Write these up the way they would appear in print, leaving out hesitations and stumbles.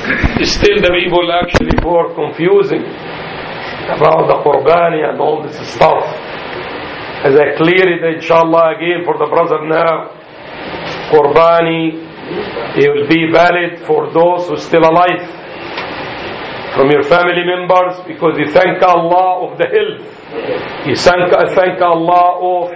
Still the people actually were confusing about the Qurbani and all this stuff. As I clear it, inshallah, again for the brother now, Qurbani, it will be valid for those who are still alive, from your family members, because you thank Allah of the health. You thank Allah of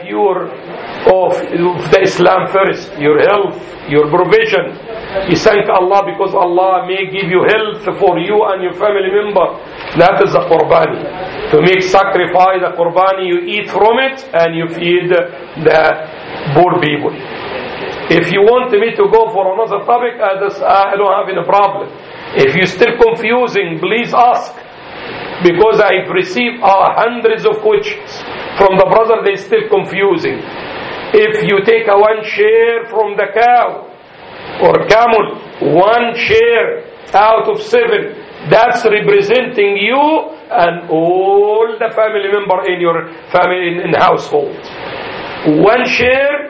the Islam first, your health, your provision. You thank Allah because Allah may give you health for you and your family member. That is the Qurbani. To make sacrifice, the Qurbani, you eat from it and you feed the poor people. If you want me to go for another topic, I don't have any problem. If you're still confusing, please ask. Because I've received hundreds of questions from the brother, they're still confusing. If you take one share from the cow or camel, one share out of 7, that's representing you and all the family member in your family in household. One share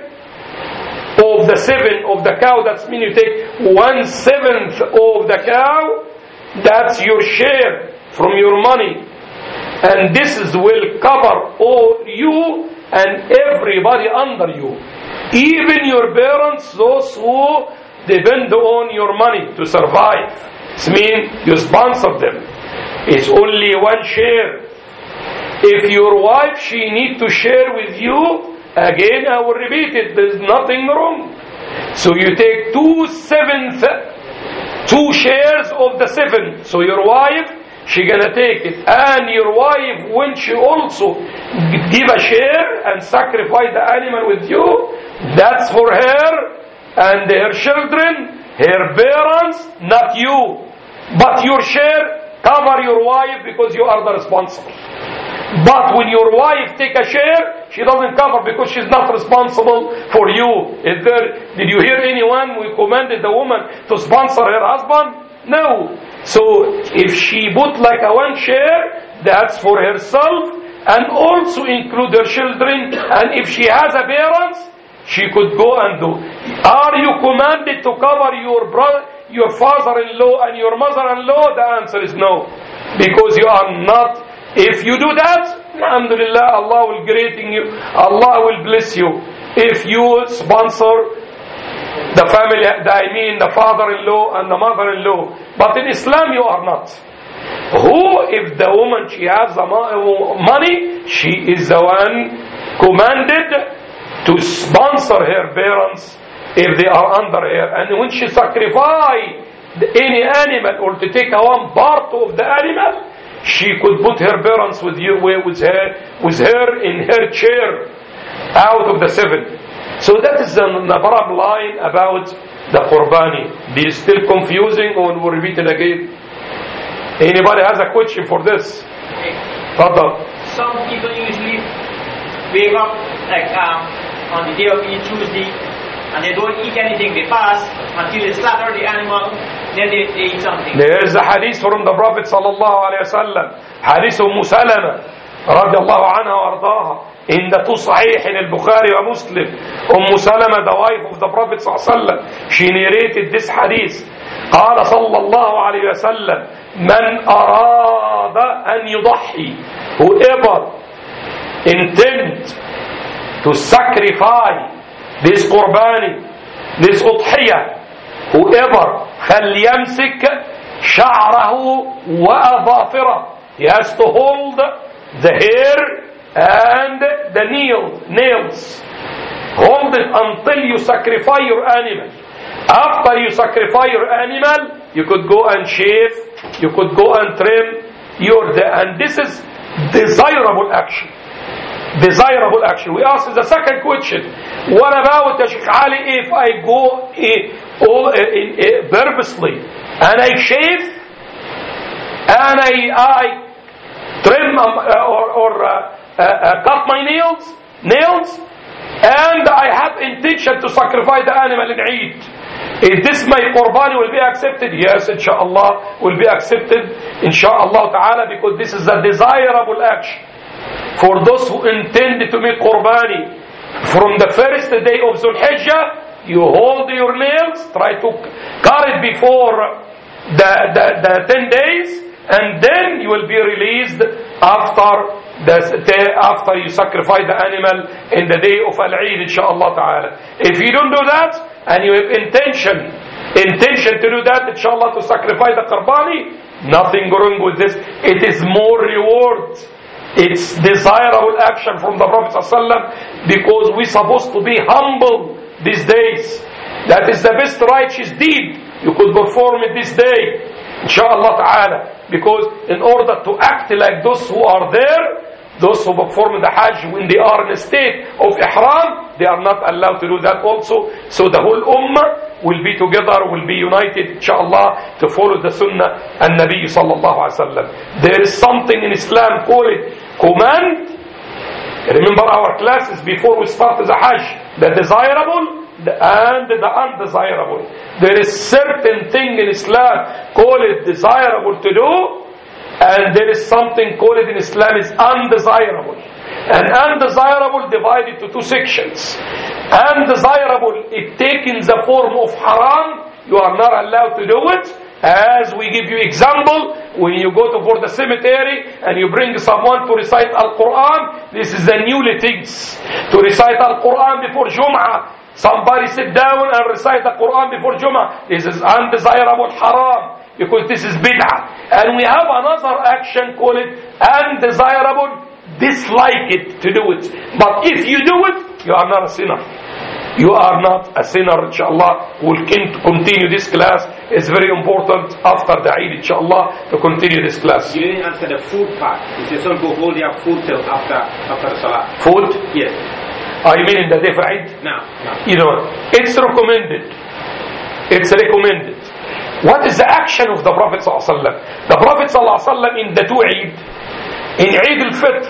of the 7 of the cow, that's mean you take 1/7 of the cow, that's your share from your money, and this will cover all you and everybody under you, even your parents, those who depend on your money to survive. It means you sponsor them. It's only one share. If your wife, she need to share with you, again I will repeat it, there's nothing wrong. So you take 2/7, 2 shares of the 7. So your wife, she gonna take it, and your wife, when she also give a share and sacrifice the animal with you, that's for her and her children, her parents, not you. But your share cover your wife because you are the responsible. But when your wife take a share, she doesn't cover because she's not responsible for you. Did you hear anyone who commanded the woman to sponsor her husband? No. So if she put like a one share, that's for herself and also include her children. And if she has a parents, she could go and do. Are you commanded to cover your brother, your father-in-law and your mother-in-law? The answer is no. Because you are not. If you do that, alhamdulillah, Allah will greaten you. Allah will bless you. If you sponsor the family, the father-in-law and the mother-in-law. But in Islam you are not. Who, if the woman, she has the money, she is the one commanded to sponsor her parents if they are under her. And when she sacrifice any animal or to take one part of the animal, she could put her parents with her in her chair out of the 7. So that is the bottom line about the Qurbani. This is still confusing, or we'll repeat it again. Anybody has a question for this? Fadal. Some people usually wake up like on the day of Eid, Tuesday, and they don't eat anything. They fast until they slaughter the animal, then they eat something. There is a hadith from the Prophet sallallahu alaihi wasallam, hadith Salama radiallahu anha wa ardaha, in the two Sahih in al-Bukhari wa Muslim. Salama, the wife of the Prophet sallallahu alaihi wasallam, she narrated this hadith. قال صلى الله عليه وسلم من أراد أن يضحي, whoever intend to sacrifice this Qurbani, this Udhiyah, whoever فليمسك شعره وأظافره, he has to hold the hair and the nails. Hold it until you sacrifice your animal. After you sacrifice your animal, you could go and shave, you could go and trim and this is desirable action. Desirable action. We ask the second question, what about Sheikh Ali, if I go purposely and I shave and I trim or cut my nails and I have intention to sacrifice the animal in Eid, is this my Qurbani will be accepted? Yes, inshallah, will be accepted, inshallah ta'ala, because this is a desirable action. For those who intend to make Qurbani, from the first day of Dhul Hijjah, you hold your nails, try to cut it before the 10 days, and then you will be released after you sacrifice the animal in the day of Al-Eid, inshallah ta'ala. If you don't do that, and you have intention to do that, inshallah, to sacrifice the Qurbani, nothing wrong with this. It is more reward. It's desirable action from the Prophet ﷺ, because we're supposed to be humble these days. That is the best righteous deed you could perform in this day, inshallah ta'ala. Because in order to act like those who are there, those who perform the Hajj when they are in a state of Ihram, they are not allowed to do that also. So the whole Ummah will be together, will be united, inshallah, to follow the Sunnah and Nabi sallallahu alaihi wasallam. There is something in Islam called command. Remember our classes before we start the Hajj, the desirable and the undesirable. There is certain thing in Islam called desirable to do, and there is something called in Islam is undesirable. And undesirable divided to two sections. Undesirable, it taken the form of haram. You are not allowed to do it. As we give you example, when you go for the cemetery and you bring someone to recite Al-Quran, this is the newly things. To recite Al-Quran before Jum'ah, somebody sit down and recite the Quran before Jum'ah, this is undesirable haram, because this is bid'ah. And we have another action called undesirable, dislike it to do it. But if you do it, you are not a sinner. You are not a sinner, inshallah. We'll continue this class. It's very important after the Eid, inshallah, to continue this class. You didn't answer the food part. You said some people hold their food till after the Salah. Food? Yes. I mean in the day for Eid? No. You know, it's recommended. It's recommended. What is the action of the Prophet ﷺ? The Prophet ﷺ in the two Eid, in Eid al-Fitr,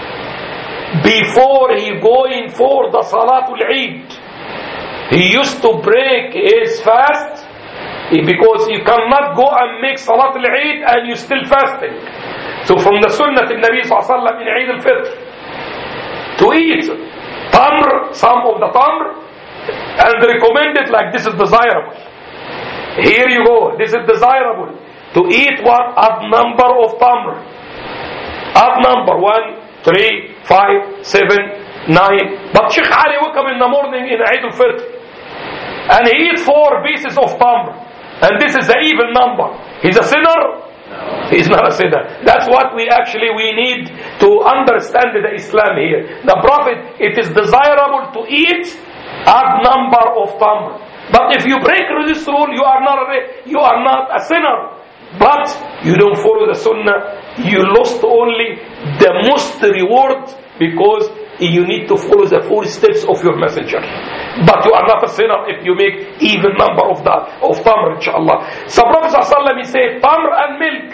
before he going for the Salatul Eid, he used to break his fast, because you cannot go and make Salatul Eid and you still fasting. So from the Sunnah of Nabi ﷺ in Eid al-Fitr, to eat tamr, some of the tamr, and recommended like this is desirable. Here you go, this is desirable. To eat what? Odd number of tamr. Odd number, 1, 3, 5, 7, 9. But Sheikh Ali woke up in the morning in Eid al-Fitr and he eat 4 pieces of tamr, and this is the even number. He's a sinner? He's not a sinner. That's what we need to understand the Islam here. The Prophet, it is desirable to eat odd number of tamr. But if you break this rule, you are not a sinner. But you don't follow the Sunnah, you lost only the most reward, because you need to follow the 4 steps of your messenger. But you are not a sinner if you make even number of tamr, inshallah. So Prophet ﷺ, he said tamr and milk.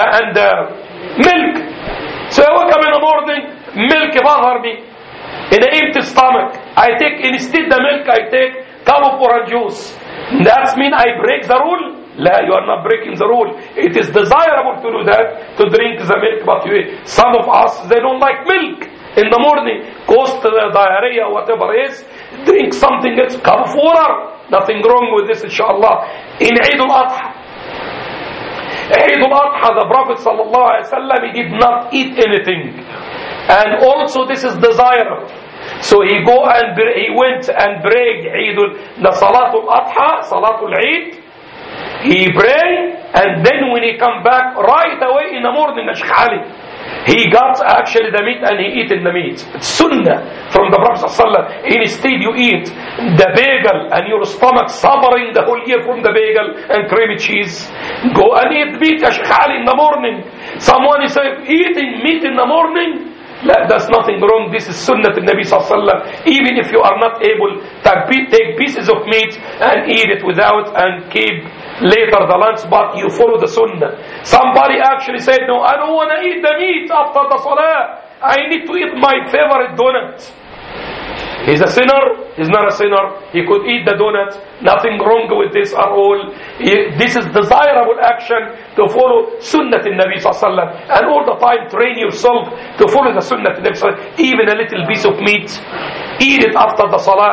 Milk. So I wake up in the morning, milk bother me. In an empty stomach, I take instead the milk, I take cup of orange juice. That means I break the rule? La, you are not breaking the rule. It is desirable to do that, to drink the milk, but some of us, they don't like milk. In the morning, cause the diarrhea, whatever is, drink something else, cup of water. Nothing wrong with this, inshallah. In Eid al-Adha, the Prophet sallallahu alaihi wasallam, he did not eat anything. And also this is desirable. So he went and prayed the Salatul Adha, Salatul Eid. He prayed, and then when he come back right away in the morning, Sheikh Ali, he got actually the meat and he eaten the meat. It's sunnah from the Prophet ﷺ. Instead you eat the bagel and your stomach suffering the whole year from the bagel and creamy cheese. Go and eat meat, Sheikh Ali, in the morning. Someone is eating meat in the morning. There's nothing wrong. This is sunnah to Nabi ﷺ. Even if you are not able to take pieces of meat and eat it without and keep later the lunch, but you follow the sunnah. Somebody actually said, no, I don't want to eat the meat after the salah. I need to eat my favorite donut. He's a sinner? He's not a sinner. He could eat the donut. Nothing wrong with this at all. This is desirable action to follow sunnah in Nabi sallallahu alaihi wasallam. And all the time train yourself to follow the sunnah in Nabi sallallahu alaihi wasallam. Even a little piece of meat, eat it after the salah.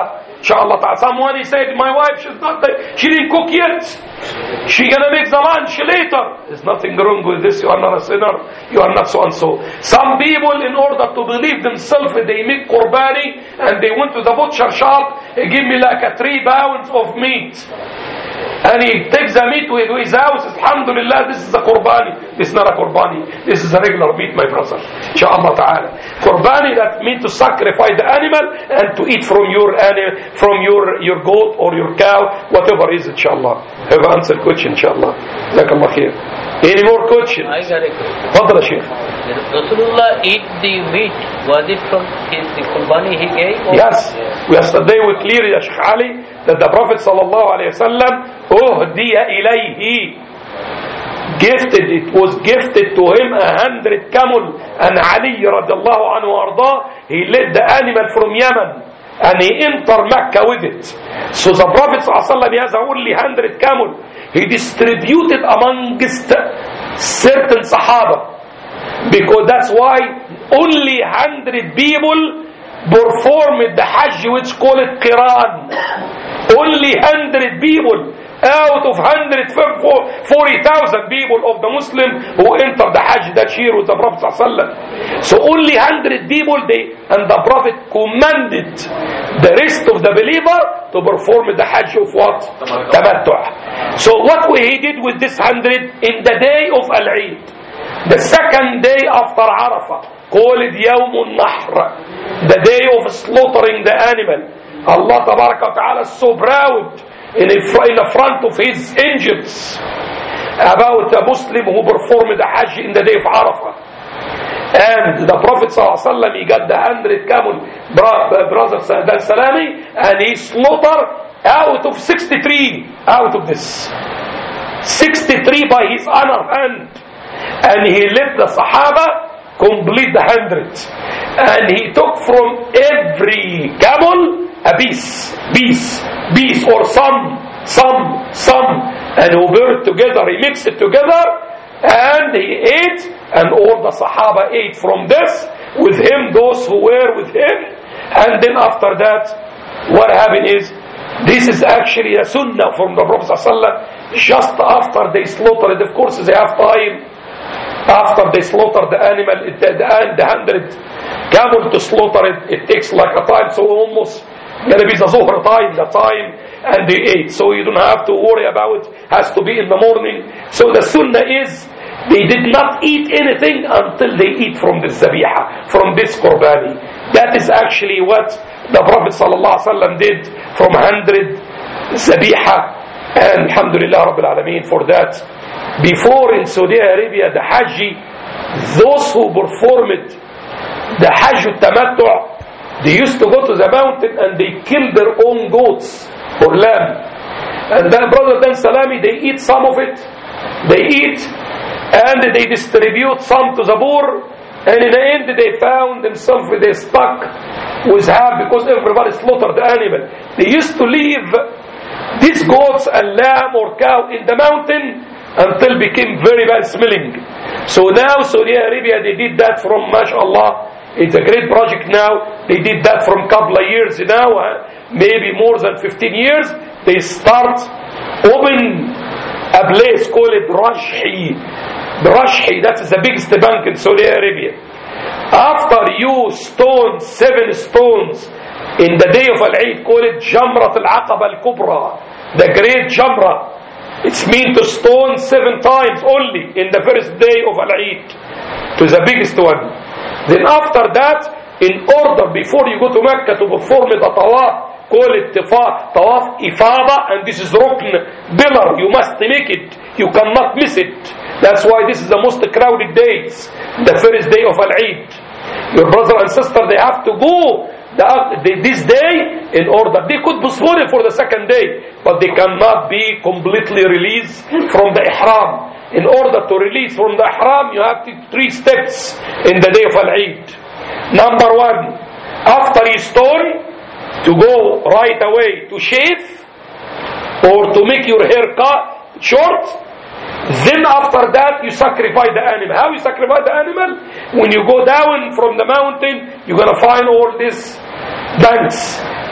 Inshallah. Someone he said, my wife, she didn't cook yet. She gonna make the lunch later. There's nothing wrong with this. You are not a sinner. You are not so and so. Some people, in order to believe themselves, they make qurbani and they went to the butcher shop. He give me like 3 pounds of meat. And he takes the meat to his house. Alhamdulillah, this is a qurbani. This is not a qurbani. This is a regular meat, my brother. Inshallah ta'ala. Qurbani, that means to sacrifice the animal and to eat from your your goat or your cow, whatever is, inshallah. Have answered question, inshallah. Jazakallah khair. Any more questions? I got a question. Fadla, Shaykh. Rasulullah eat the meat. Was it from the qurbani he gave? Yes. Yesterday we cleared, Ya Shaykh Ali, that the Prophet sallallahu alayhi wa sallam uhdiya ilayhi, gifted, it was gifted to him 100 camel, and Ali radiallahu anhu arda, he led the animal from Yemen and he entered Mecca with it. So the Prophet sallallahu alayhi wa sallam, he has only 100 camel. He distributed amongst certain Sahaba, because that's why only 100 people performed the Hajj, which call it Qiran. Only 100 people out of 140,000 people of the Muslim who entered the Hajj that year with the Prophet ﷺ. So only 100 people, and the Prophet commanded the rest of the believer to perform the Hajj of what? Tamattu'. So what he did with this 100 in the day of Al-Eid, the second day after Arafah, called Yawm al-Nahr, the day of slaughtering the animal. Allah Tabaraka wa Ta'ala is so proud in the front of his angels about a Muslim who performed the Hajj in the day of Arafah. And the Prophet ﷺ, he got the 100 camel, brother Salami, and he slaughtered out of 63 out of this. 63 by his honor hand. And he let the Sahaba complete the 100. And he took from every camel a piece, or some, and he burned together, he mixed it together, and he ate, and all the Sahaba ate from this, with him, those who were with him. And then after that, what happened is, this is actually a sunnah from the Prophet ﷺ. Just after they slaughtered, of course they have time, after they slaughter the animal, the 100 camel to slaughter it, it takes like a time, so almost gonna be the Zuhr time, the time, and they ate. So you don't have to worry about it, has to be in the morning. So the sunnah is, they did not eat anything until they eat from this zabiha, from this qurbani. That is actually what the Prophet ﷺ did from 100 zabiha, and alhamdulillah Rabbil Alameen for that. Before in Saudi Arabia, the Hajj, those who performed the Hajj al-Tamattu', they used to go to the mountain and they kill their own goats or lamb. And then brother Dan Salami, they eat some of it, they eat, and they distribute some to the poor, and in the end they found themselves with a stuck with half, because everybody slaughtered the animal. They used to leave these goats and lamb or cow in the mountain until became very bad smelling. So now Saudi Arabia, they did that from, mashallah, it's a great project now. They did that from a couple of years now, maybe more than 15 years. They start open a place called Rashhi. The Rashhi, that is the biggest bank in Saudi Arabia. After you stone 7 stones in the day of Al-Eid, call it Jamrat al-Aqaba al-Kubra, the great Jamra. It's mean to stone 7 times only in the first day of Al-Eid, to the biggest one. Then after that, in order, before you go to Mecca to perform the tawaf, call it tawaf ifada, and this is rukn, pillar, you must make it, you cannot miss it. That's why this is the most crowded days, the first day of Al-Eid. Your brother and sister, they have to go this day in order. They could postpone it for the second day, but they cannot be completely released from the ihram. In order to release from the ihram, you have to 3 steps in the day of Al-Eid. Number 1, after you stone, to go right away to shave or to make your hair cut short. Then after that, you sacrifice the animal. How you sacrifice the animal? When you go down from the mountain, you're going to find all these banks.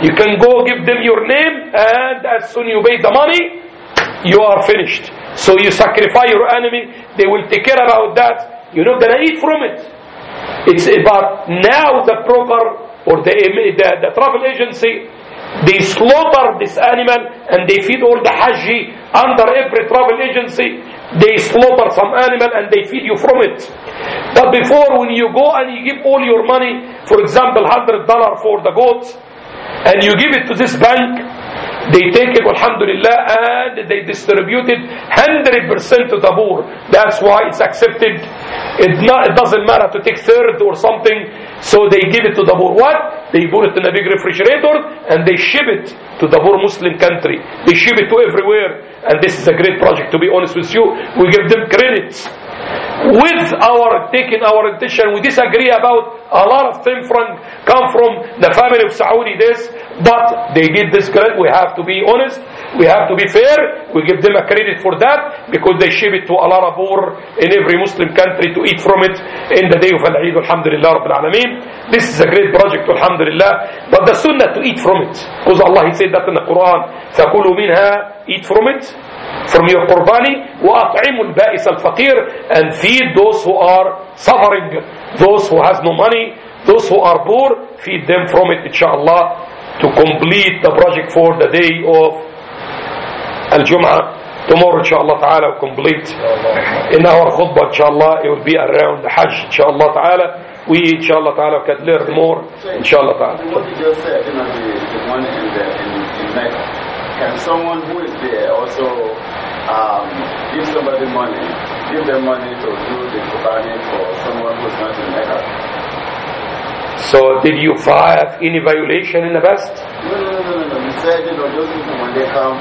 You can go give them your name, and as soon you pay the money, you are finished. So you sacrifice your enemy, they will take care about that. You're not going to eat from it. It's about now the broker or the travel agency, they slaughter this animal and they feed all the Hajji under every travel agency. They slaughter some animal and they feed you from it. But before, when you go and you give all your money, for example $100 for the goat, and you give it to this bank, they take it, alhamdulillah, and they distribute it 100% to the poor. That's why it's accepted. It doesn't matter to take third or something. So they give it to the poor. What? They put it in a big refrigerator and they ship it to the poor Muslim country. They ship it to everywhere. And this is a great project, to be honest with you. We give them credit. With our taking our intention, we disagree about a lot of things come from the family of Saudi this, but they did this credit. We have to be honest, we have to be fair. We give them a credit for that because they ship it to a lot of poor in every Muslim country to eat from it in the day of Al-Eid. Alhamdulillah Rabbil Alameen. This is a great project, alhamdulillah. But the sunnah to eat from it, because Allah He said that in the Quran, فَكُلُوا مِنْهَا, eat from it, from your qurbani, وَأَطْعِمُوا الْبَائِسَ الْفَقِيرِ, and feed those who are suffering, those who has no money, those who are poor, feed them from it, inshallah, to complete the project for the day of Al-Jum'ah. Tomorrow, inshallah ta'ala, we'll complete. In our khutbah, inshallah, it will be around the Hajj, inshallah ta'ala. We, inshallah ta'ala, can learn more, inshallah ta'ala. What you just said, the money in Mecca. Can someone who is there also give somebody money, give them money to do the Qurbani for someone who is not in Mecca? So did you have any violation in the past? No. You said, those people when they come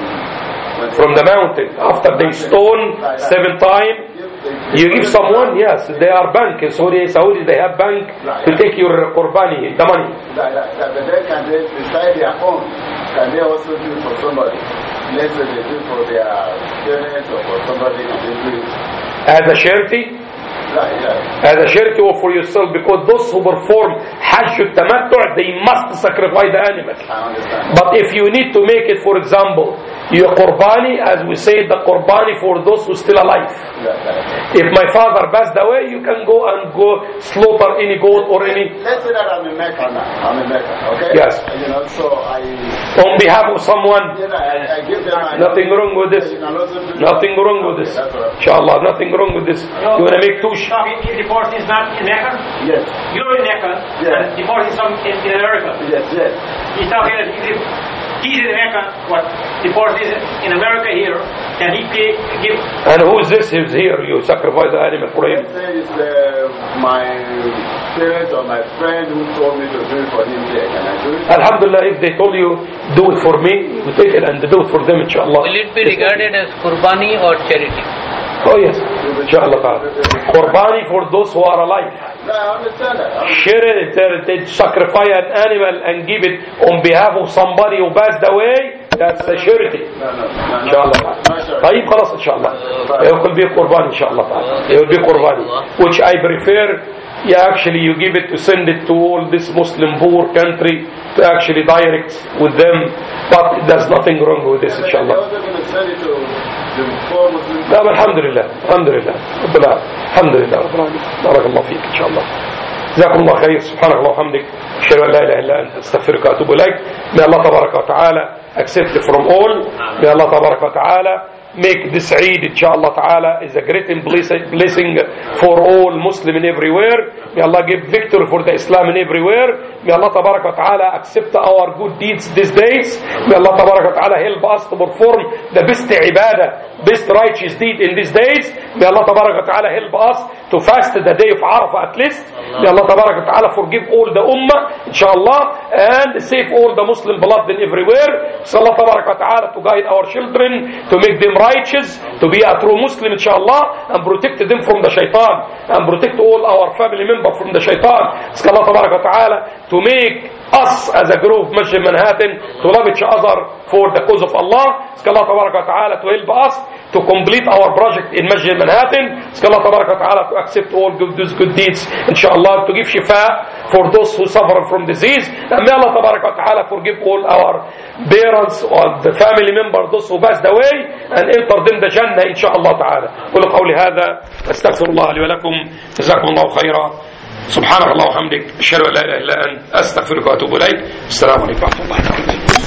from the mountain, after they stone 7 times, you give someone, yes, they are bank. In Saudi, they have bank to take your Qurbani, the money. But then can they decide their own? Can they also do it for somebody? Let's say they do it for their parents or for somebody, and they do it as a charity? As a charity or for yourself, because those who perform Hajj al-Tamattu', they must sacrifice the animal. I understand. But if you need to make it, for example, your Qurbani, as we say, the Qurbani for those who are still alive. If my father passed away, you can go slaughter any goat or any. Let's say that I'm in Mecca now. I'm in Mecca, okay? Yes. So on behalf of someone. I give them nothing wrong with this. Nothing wrong with this. Inshallah, nothing wrong with this. You want to make tush? If the person is not in Mecca, yes. You're in Mecca, and the person is in America. Yes. He's talking if he's in Mecca, what the person is in America here, can he give? And who is this? Who's here? You sacrifice the animal for him. Let's say it's my parent or my friend who told me to do it for him there. Can I do it? Alhamdulillah, if they told you, do it for me, you take it and do it for them, inshallah. Will it be regarded as Qurbani or charity? Oh yes, inshallah. Qurbani for those who are alive. No, I understand that. Share, they sacrifice an animal and give it on behalf of somebody who passed away. That's a charity. No. Inshallah. طيب خلاص inshallah. It will be Qurbani inshallah. It will be Qurbani, which I prefer. Yeah, actually you give it to send it to all this Muslim poor country to actually direct with them, but there's nothing wrong with this inshallah. They're also going to send it to the poor Muslims. نعم الحمد لله الحمد لله الحمد لله رب العالمين. بارك الله فيك إن شاء الله. جزاكم الله خير. سبحانك اللهم وبحمدك أشهد أن لا إله إلا أنت أستغفرك وأتوب إليك. May Allah تبارك وتعالى accept it from all. May Allah تبارك وتعالى make this Eid inshallah ta'ala is a great blessing for all Muslims everywhere. May Allah give victory for the Islam in everywhere. May Allah tabarak wa ta'ala accept our good deeds these days. May Allah tabarak wa ta'ala help us to perform the best ibadah, best righteous deed in these days. May Allah tabarak wa ta'ala help us to fast the day of Arafah at least. May Allah tabarak wa ta'ala forgive all the ummah inshallah and save all the Muslim blood in everywhere. So Allah tabarak wa ta'ala to guide our children, to make them righteous, to be a true Muslim inshallah, and protect them from the shaitan, and protect all our family members from the shaitan. So Allah tabarak wa ta'ala to make us as a group Masjid Manhattan to love each other for the cause of Allah. Ask Allah Tabaraka wa Ta'ala to help us to complete our project in Masjid Manhattan. Ask Allah Tabaraka wa Ta'ala to accept all those good deeds, inshallah, to give shifa for those who suffer from disease. And may Allah Tabaraka wa Ta'ala forgive all our parents or the family members, those who passed away, and enter them the Jannah, inshallah ta'ala. قل قولي هذا أستغفر الله لي ولكم جزاكم الله خيرا. سبحانك اللهم وبحمدك أشهد أن لا إله إلا أنت أستغفرك وأتوب إليك. السلام عليكم ورحمة الله وبركاته.